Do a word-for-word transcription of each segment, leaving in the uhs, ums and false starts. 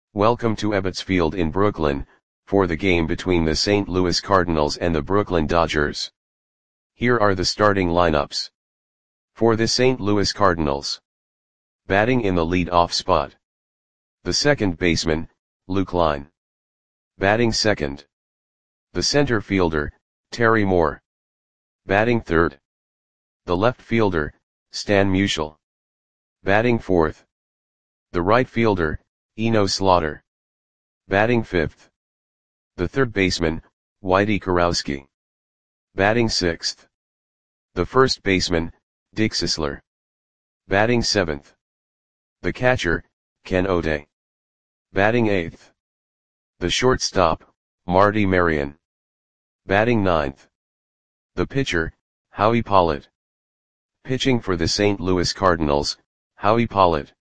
Welcome to Ebbets Field in Brooklyn, for the game between the Saint Louis Cardinals and the Brooklyn Dodgers. Here are the starting lineups. For the Saint Louis Cardinals. Batting in the lead-off spot. The second baseman, Luke Line. Batting second. The center fielder, Terry Moore. Batting third. The left fielder, Stan Musial. Batting fourth. The right fielder, Eno Slaughter. Batting fifth. The third baseman, Whitey Kurowski. Batting sixth. The first baseman, Dick Sisler. Batting seventh. The catcher, Ken O'Day. Batting eighth. The shortstop, Marty Marion. Batting ninth. The pitcher, Howie Pollard. Pitching for the Saint Louis Cardinals, Howie Pollard.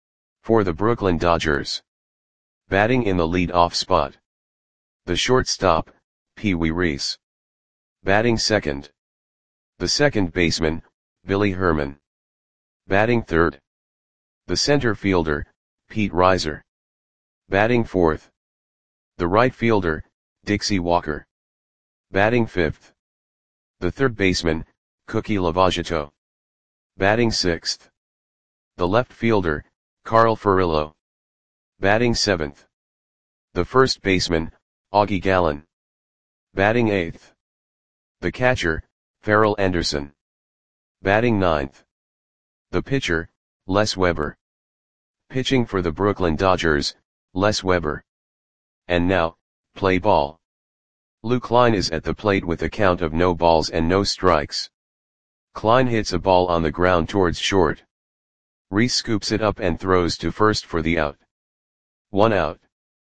For the Brooklyn Dodgers. Batting in the lead-off spot. The shortstop, Pee Wee Reese. Batting second. The second baseman, Billy Herman. Batting third. The center fielder, Pete Reiser. Batting fourth. The right fielder, Dixie Walker. Batting fifth. The third baseman, Cookie Lavagetto. Batting sixth. The left fielder, Carl Furillo. Batting seventh. The first baseman, Augie Gallen. Batting eighth. The catcher, Farrell Anderson. Batting ninth. The pitcher, Les Weber. Pitching for the Brooklyn Dodgers, Les Weber. And now, play ball. Luke Line is at the plate with a count of no balls and no strikes. Klein hits a ball on the ground towards short. Reese scoops it up and throws to first for the out. One out.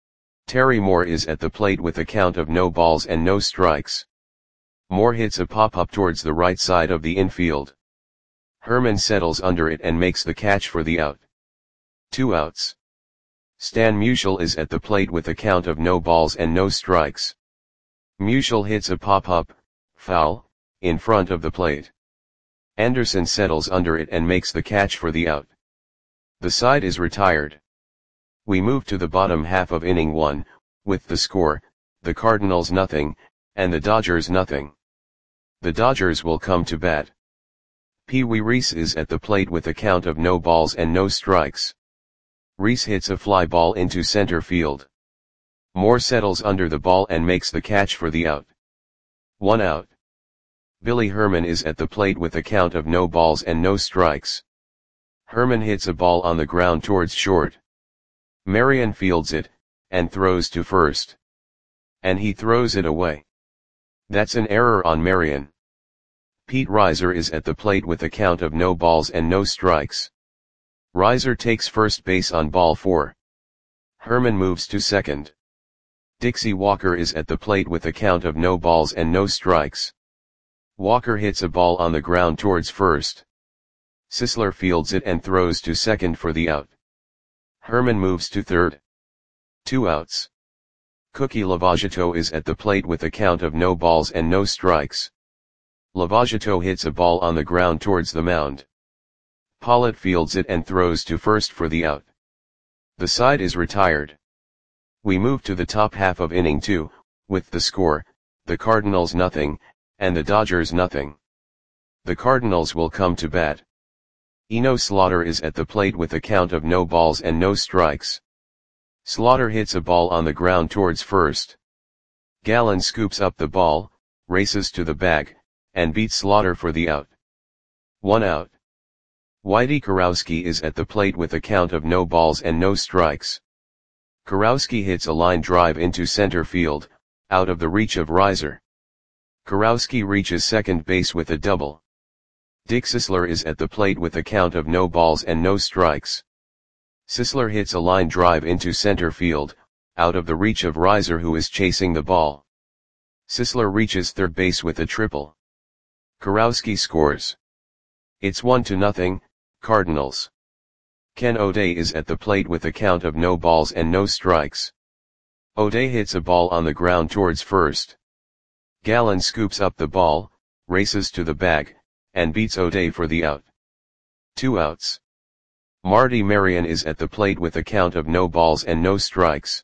Terry Moore is at the plate with a count of no balls and no strikes. Moore hits a pop-up towards the right side of the infield. Herman settles under it and makes the catch for the out. Two outs. Stan Musial is at the plate with a count of no balls and no strikes. Musial hits a pop-up, foul, in front of the plate. Anderson settles under it and makes the catch for the out. The side is retired. We move to the bottom half of inning one, with the score, the Cardinals nothing, and the Dodgers nothing. The Dodgers will come to bat. Pee Wee Reese is at the plate with a count of no balls and no strikes. Reese hits a fly ball into center field. Moore settles under the ball and makes the catch for the out. One out. Billy Herman is at the plate with a count of no balls and no strikes. Herman hits a ball on the ground towards short. Marion fields it, and throws to first. And he throws it away. That's an error on Marion. Pete Reiser is at the plate with a count of no balls and no strikes. Reiser takes first base on ball four. Herman moves to second. Dixie Walker is at the plate with a count of no balls and no strikes. Walker hits a ball on the ground towards first. Sisler fields it and throws to second for the out. Herman moves to third. Two outs. Cookie Lavagetto is at the plate with a count of no balls and no strikes. Lavagetto hits a ball on the ground towards the mound. Pollard fields it and throws to first for the out. The side is retired. We move to the top half of inning two, with the score, the Cardinals nothing, and the Dodgers nothing. The Cardinals will come to bat. Eno Slaughter is at the plate with a count of no balls and no strikes. Slaughter hits a ball on the ground towards first. Gallen scoops up the ball, races to the bag, and beats Slaughter for the out. One out. Whitey Kurowski is at the plate with a count of no balls and no strikes. Kurowski hits a line drive into center field, out of the reach of Reiser. Kurowski reaches second base with a double. Dick Sisler is at the plate with a count of no balls and no strikes. Sisler hits a line drive into center field, out of the reach of Reiser who is chasing the ball. Sisler reaches third base with a triple. Kurowski scores. It's one to nothing, Cardinals. Ken O'Day is at the plate with a count of no balls and no strikes. O'Day hits a ball on the ground towards first. Gallen scoops up the ball, races to the bag, and beats O'Day for the out. Two outs. Marty Marion is at the plate with a count of no balls and no strikes.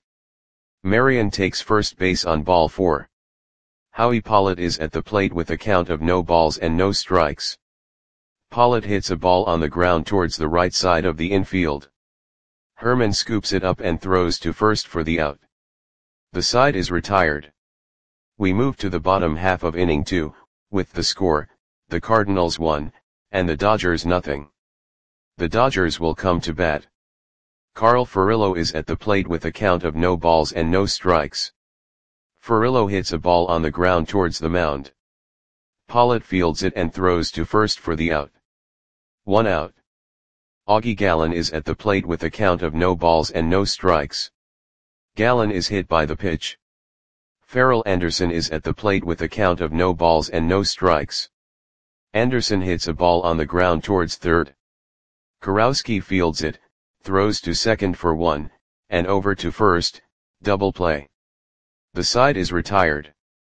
Marion takes first base on ball four. Howie Pollitt is at the plate with a count of no balls and no strikes. Pollitt hits a ball on the ground towards the right side of the infield. Herman scoops it up and throws to first for the out. The side is retired. We move to the bottom half of inning two, with the score, the Cardinals one, and the Dodgers nothing. The Dodgers will come to bat. Carl Furillo is at the plate with a count of no balls and no strikes. Furillo hits a ball on the ground towards the mound. Pollitt fields it and throws to first for the out. One out. Augie Gallen is at the plate with a count of no balls and no strikes. Gallen is hit by the pitch. Farrell Anderson is at the plate with a count of no balls and no strikes. Anderson hits a ball on the ground towards third. Kurowski fields it, throws to second for one, and over to first, double play. The side is retired.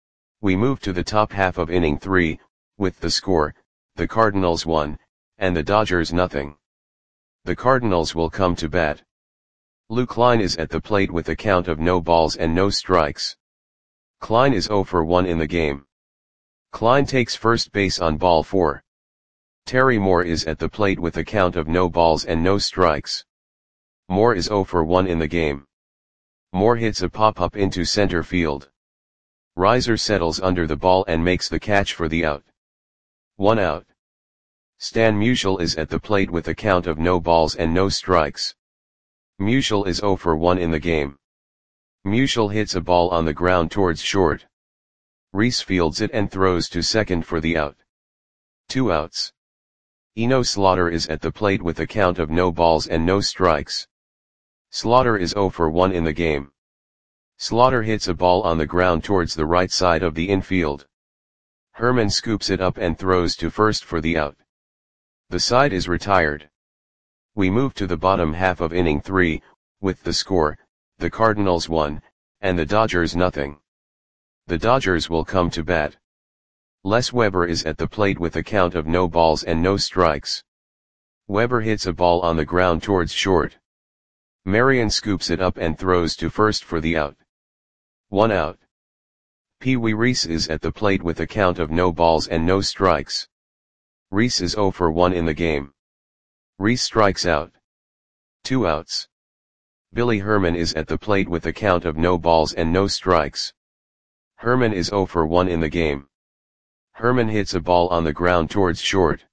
We move to the top half of inning three, with the score, the Cardinals one, and the Dodgers nothing. The Cardinals will come to bat. Lou Klein is at the plate with a count of no balls and no strikes. Klein is zero for one in the game. Klein takes first base on ball four. Terry Moore is at the plate with a count of no balls and no strikes. Moore is zero for one in the game. Moore hits a pop-up into center field. Reiser settles under the ball and makes the catch for the out. One out. Stan Musial is at the plate with a count of no balls and no strikes. Musial is zero for one in the game. Musial hits a ball on the ground towards short. Reese fields it and throws to second for the out. Two outs. Eno Slaughter is at the plate with a count of no balls and no strikes. Slaughter is zero for one in the game. Slaughter hits a ball on the ground towards the right side of the infield. Herman scoops it up and throws to first for the out. The side is retired. We move to the bottom half of inning three, with the score, the Cardinals one, and the Dodgers nothing. The Dodgers will come to bat. Les Weber is at the plate with a count of no balls and no strikes. Weber hits a ball on the ground towards short. Marion scoops it up and throws to first for the out. One out. Pee Wee Reese is at the plate with a count of no balls and no strikes. Reese is zero for one in the game. Reese strikes out. Two outs. Billy Herman is at the plate with a count of no balls and no strikes. Herman is zero for one in the game. Herman hits a ball on the ground towards short.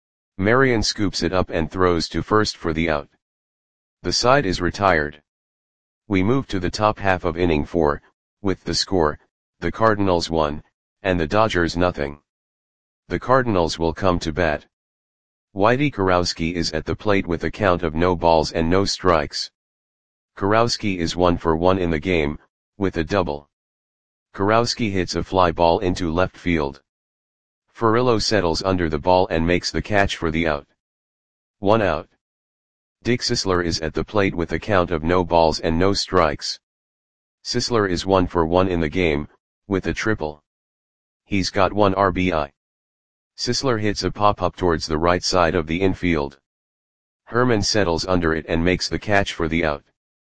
Marion scoops it up and throws to first for the out. The side is retired. We move to the top half of inning four, with the score, the Cardinals one, and the Dodgers nothing. The Cardinals will come to bat. Whitey Kurowski is at the plate with a count of no balls and no strikes. Kurowski is one for one in the game, with a double. Kurowski hits a fly ball into left field. Furillo settles under the ball and makes the catch for the out. One out. Dick Sisler is at the plate with a count of no balls and no strikes. Sisler is one for one in the game, with a triple. He's got one R B I. Sisler hits a pop-up towards the right side of the infield. Herman settles under it and makes the catch for the out.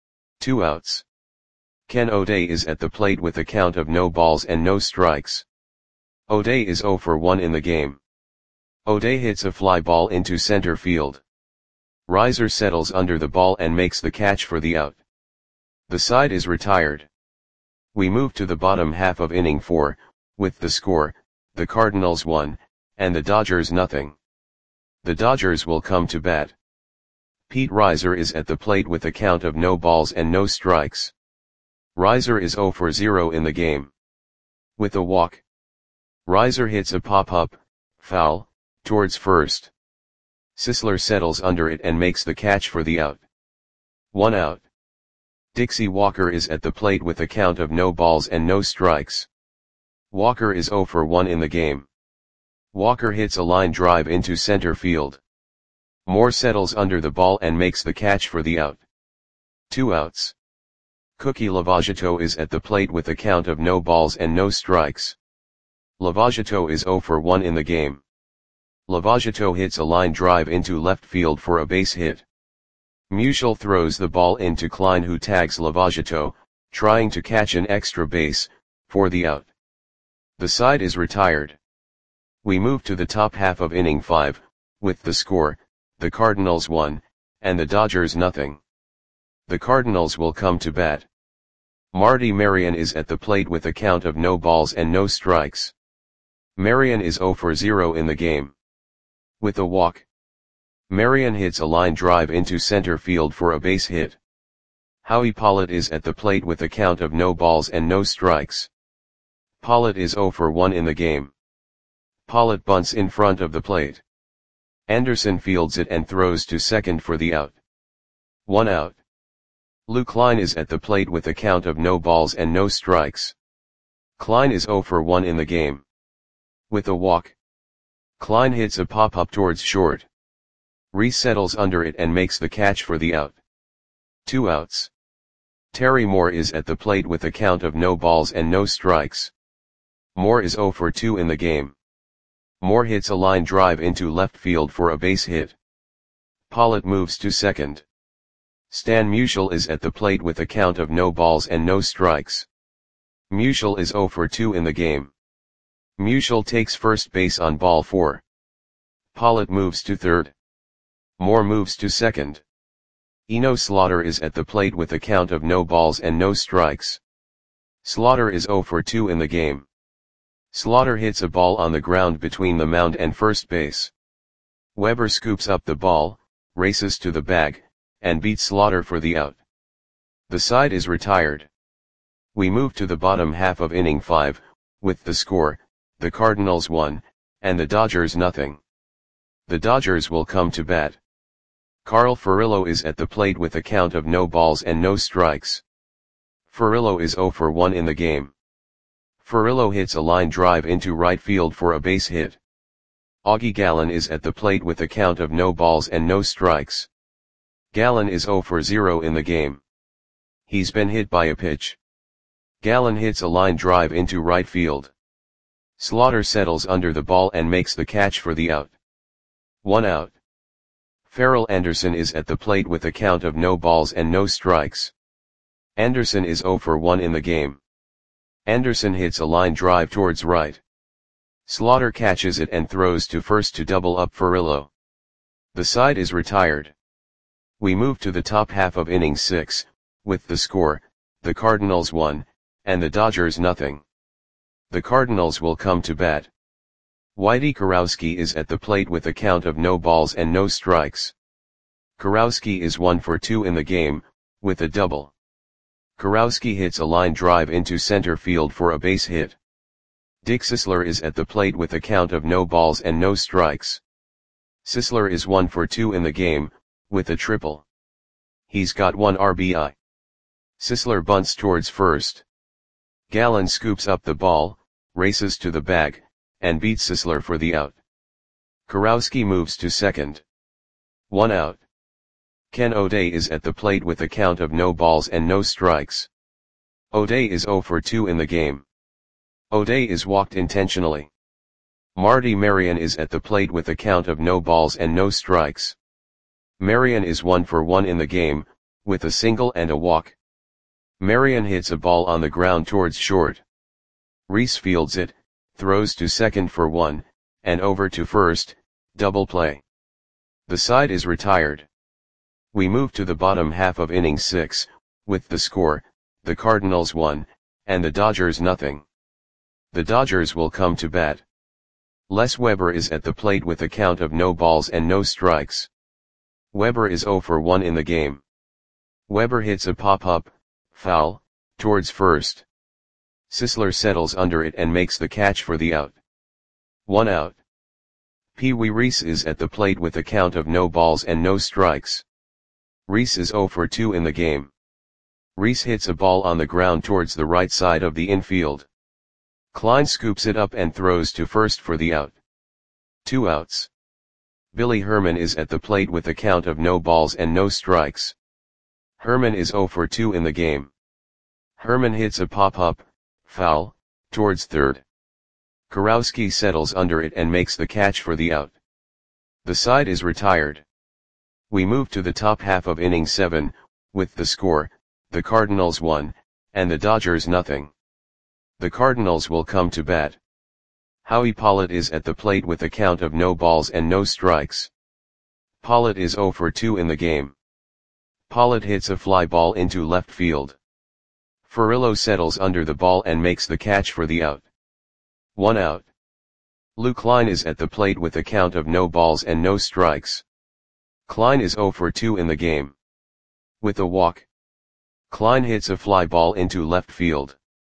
Two outs. Ken O'Day is at the plate with a count of no balls and no strikes. O'Day is zero for one in the game. O'Day hits a fly ball into center field. Reiser settles under the ball and makes the catch for the out. The side is retired. We move to the bottom half of inning four, with the score, the Cardinals one, and the Dodgers nothing. The Dodgers will come to bat. Pete Reiser is at the plate with a count of no balls and no strikes. Reiser is zero for zero in the game. With a walk. Reiser hits a pop-up, foul, towards first. Sisler settles under it and makes the catch for the out. One out. Dixie Walker is at the plate with a count of no balls and no strikes. Walker is zero for one in the game. Walker hits a line drive into center field. Moore settles under the ball and makes the catch for the out. Two outs. Cookie Lavagetto is at the plate with a count of no balls and no strikes. Lavagetto is zero for one in the game. Lavagetto hits a line drive into left field for a base hit. Musial throws the ball into Klein, who tags Lavagetto, trying to catch an extra base, for the out. The side is retired. We move to the top half of inning five, with the score, the Cardinals one, and the Dodgers nothing. The Cardinals will come to bat. Marty Marion is at the plate with a count of no balls and no strikes. Marion is zero for zero in the game. With a walk, Marion hits a line drive into center field for a base hit. Howie Pollitt is at the plate with a count of no balls and no strikes. Pollitt is zero for one in the game. Pollitt bunts in front of the plate. Anderson fields it and throws to second for the out. One out. Lou Klein is at the plate with a count of no balls and no strikes. Klein is zero for one in the game. With a walk, Klein hits a pop-up towards short. Reese settles under it and makes the catch for the out. Two outs. Terry Moore is at the plate with a count of no balls and no strikes. Moore is zero for two in the game. Moore hits a line drive into left field for a base hit. Pollitt moves to second. Stan Musial is at the plate with a count of no balls and no strikes. Musial is zero for two in the game. Musial takes first base on ball four. Pollitt moves to third. Moore moves to second. Eno Slaughter is at the plate with a count of no balls and no strikes. Slaughter is zero for two in the game. Slaughter hits a ball on the ground between the mound and first base. Weber scoops up the ball, races to the bag, and beats Slaughter for the out. The side is retired. We move to the bottom half of inning five, with the score, the Cardinals one, and the Dodgers nothing. The Dodgers will come to bat. Carl Furillo is at the plate with a count of no balls and no strikes. Furillo is zero for one in the game. Furillo hits a line drive into right field for a base hit. Augie Gallen is at the plate with a count of no balls and no strikes. Gallen is zero for zero in the game. He's been hit by a pitch. Gallen hits a line drive into right field. Slaughter settles under the ball and makes the catch for the out. One out. Farrell Anderson is at the plate with a count of no balls and no strikes. Anderson is zero for one in the game. Anderson hits a line drive towards right. Slaughter catches it and throws to first to double up Furillo. The side is retired. We move to the top half of inning six, with the score, the Cardinals one, and the Dodgers nothing. The Cardinals will come to bat. Whitey Kurowski is at the plate with a count of no balls and no strikes. Kurowski is one for two in the game, with a double. Kurowski hits a line drive into center field for a base hit. Dick Sisler is at the plate with a count of no balls and no strikes. Sisler is one for two in the game, with a triple. He's got one R B I. Sisler bunts towards first. Gallen scoops up the ball, races to the bag, and beats Sisler for the out. Kurowski moves to second. One out. Ken O'Day is at the plate with a count of no balls and no strikes. O'Day is zero for two in the game. O'Day is walked intentionally. Marty Marion is at the plate with a count of no balls and no strikes. Marion is one for one in the game, with a single and a walk. Marion hits a ball on the ground towards short. Reese fields it, throws to second for one, and over to first, double play. The side is retired. We move to the bottom half of inning six, with the score, the Cardinals one, and the Dodgers nothing. The Dodgers will come to bat. Les Weber is at the plate with a count of no balls and no strikes. Weber is zero for one in the game. Weber hits a pop-up, foul, towards first. Sisler settles under it and makes the catch for the out. One out. Pee Wee Reese is at the plate with a count of no balls and no strikes. Reese is zero for two in the game. Reese hits a ball on the ground towards the right side of the infield. Klein scoops it up and throws to first for the out. Two outs. Billy Herman is at the plate with a count of no balls and no strikes. Herman is zero for two in the game. Herman hits a pop-up, foul, towards third. Kurowski settles under it and makes the catch for the out. The side is retired. We move to the top half of inning seven, with the score, the Cardinals one, and the Dodgers nothing. The Cardinals will come to bat. Howie Pollitt is at the plate with a count of no balls and no strikes. Pollitt is oh for two in the game. Pollitt hits a fly ball into left field. Furillo settles under the ball and makes the catch for the out. One out. Lou Klein is at the plate with a count of no balls and no strikes. Klein is oh for two in the game. With a walk, Klein hits a fly ball into left field.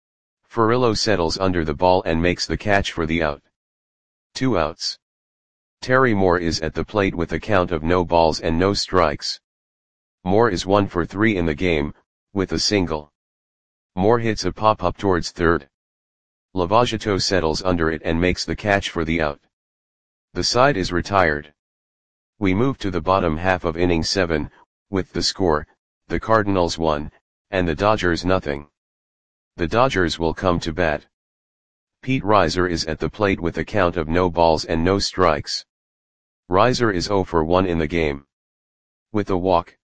Furillo settles under the ball and makes the catch for the out. Two outs. Terry Moore is at the plate with a count of no balls and no strikes. Moore is one for three in the game, with a single. Moore hits a pop-up towards third. Lavagetto settles under it and makes the catch for the out. The side is retired. We move to the bottom half of inning seven, with the score, the Cardinals one, and the Dodgers nothing. The Dodgers will come to bat. Pete Reiser is at the plate with a count of no balls and no strikes. Reiser is oh for one in the game. With a walk,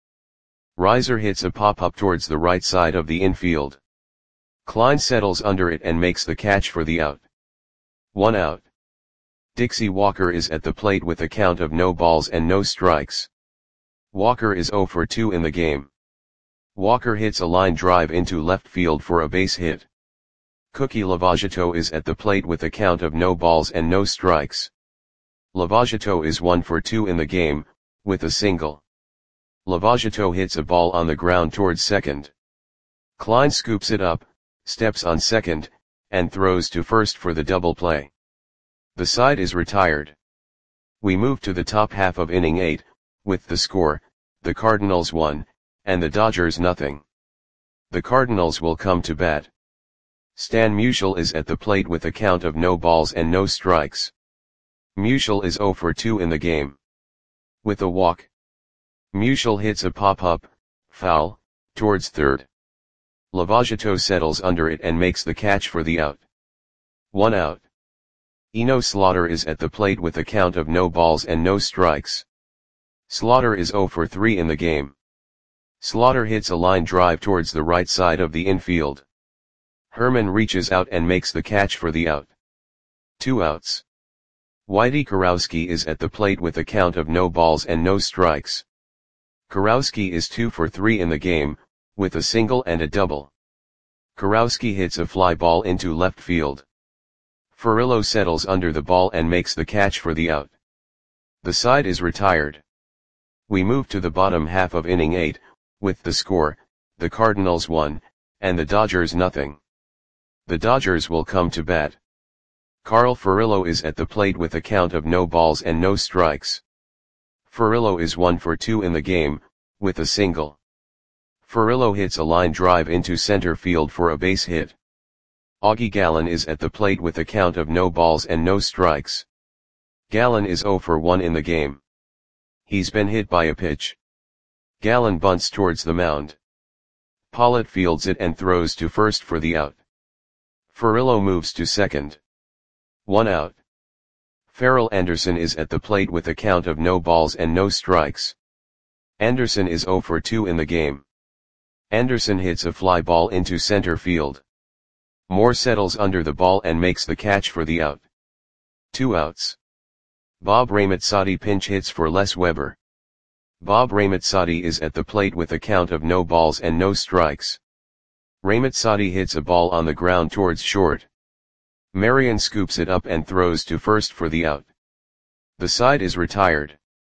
Reiser hits a pop-up towards the right side of the infield. Klein settles under it and makes the catch for the out. One out. Dixie Walker is at the plate with a count of no balls and no strikes. Walker is oh for two in the game. Walker hits a line drive into left field for a base hit. Cookie Lavagetto is at the plate with a count of no balls and no strikes. Lavagetto is one for two in the game, with a single. Lavagetto hits a ball on the ground towards second. Klein scoops it up, steps on second, and throws to first for the double play. The side is retired. We move to the top half of inning eight, with the score, the Cardinals one, and the Dodgers nothing. The Cardinals will come to bat. Stan Musial is at the plate with a count of no balls and no strikes. Musial is oh for two in the game. With a walk, Musial hits a pop-up, foul, towards third. Lavagetto settles under it and makes the catch for the out. One out. Eno Slaughter is at the plate with a count of no balls and no strikes. Slaughter is oh for three in the game. Slaughter hits a line drive towards the right side of the infield. Herman reaches out and makes the catch for the out. Two outs. Whitey Kurowski is at the plate with a count of no balls and no strikes. Kurowski is two for three in the game, with a single and a double. Kurowski hits a fly ball into left field. Furillo settles under the ball and makes the catch for the out. The side is retired. We move to the bottom half of inning eight, with the score, the Cardinals one, and the Dodgers nothing. The Dodgers will come to bat. Carl Furillo is at the plate with a count of no balls and no strikes. Furillo is one for two in the game, with a single. Furillo hits a line drive into center field for a base hit. Augie Gallen is at the plate with a count of no balls and no strikes. Gallen is oh for one in the game. He's been hit by a pitch. Gallen bunts towards the mound. Pollitt fields it and throws to first for the out. Furillo moves to second. One out. Farrell Anderson is at the plate with a count of no balls and no strikes. Anderson is oh for two in the game. Anderson hits a fly ball into center field. Moore settles under the ball and makes the catch for the out. Two outs. Bob Ramazzotti pinch hits for Les Weber. Bob Ramazzotti is at the plate with a count of no balls and no strikes. Ramazzotti hits a ball on the ground towards short. Marion scoops it up and throws to first for the out. The side is retired.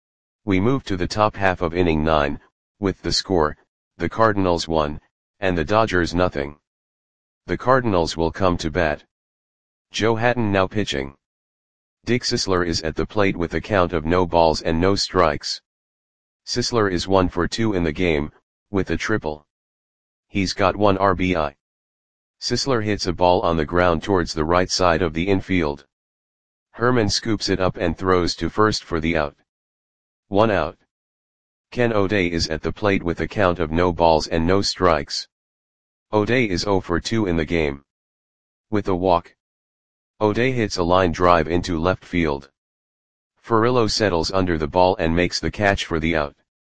We move to the top half of inning nine, with the score, the Cardinals one, and the Dodgers nothing. The Cardinals will come to bat. Joe Hatton now pitching. Dick Sisler is at the plate with a count of no balls and no strikes. Sisler is one for two in the game, with a triple. He's got one R B I. Sisler hits a ball on the ground towards the right side of the infield. Herman scoops it up and throws to first for the out. One out. Ken O'Day is at the plate with a count of no balls and no strikes. O'Day is oh for two in the game. With a walk, O'Day hits a line drive into left field. Furillo settles under the ball and makes the catch for the out.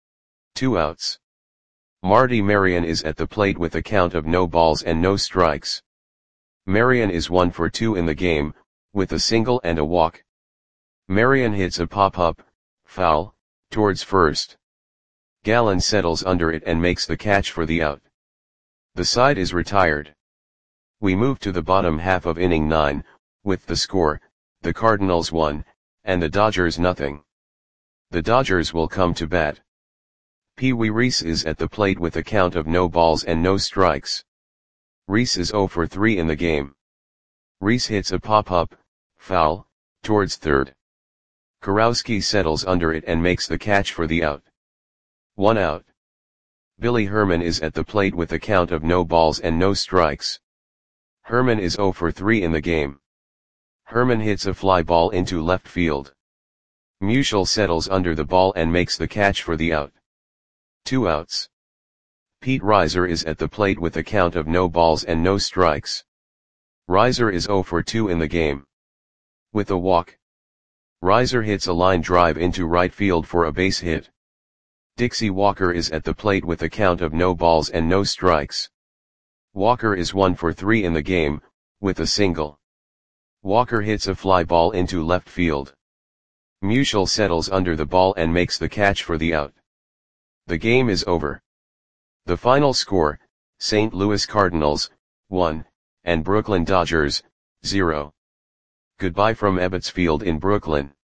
Two outs. Marty Marion is at the plate with a count of no balls and no strikes. Marion is one for two in the game, with a single and a walk. Marion hits a pop-up, foul, towards first. Gallen settles under it and makes the catch for the out. The side is retired. We move to the bottom half of inning nine, with the score, the Cardinals one, and the Dodgers nothing. The Dodgers will come to bat. Pee Wee Reese is at the plate with a count of no balls and no strikes. Reese is oh for three in the game. Reese hits a pop-up, foul, towards third. Kurowski settles under it and makes the catch for the out. One out. Billy Herman is at the plate with a count of no balls and no strikes. Herman is oh for three in the game. Herman hits a fly ball into left field. Musial settles under the ball and makes the catch for the out. Two outs. Pete Reiser is at the plate with a count of no balls and no strikes. Reiser is oh for two in the game. With a walk. Reiser hits a line drive into right field for a base hit. Dixie Walker is at the plate with a count of no balls and no strikes. Walker is one for three in the game, with a single. Walker hits a fly ball into left field. Musial settles under the ball and makes the catch for the out. The game is over. The final score, Saint Louis Cardinals, one, and Brooklyn Dodgers, zero. Goodbye from Ebbets Field in Brooklyn.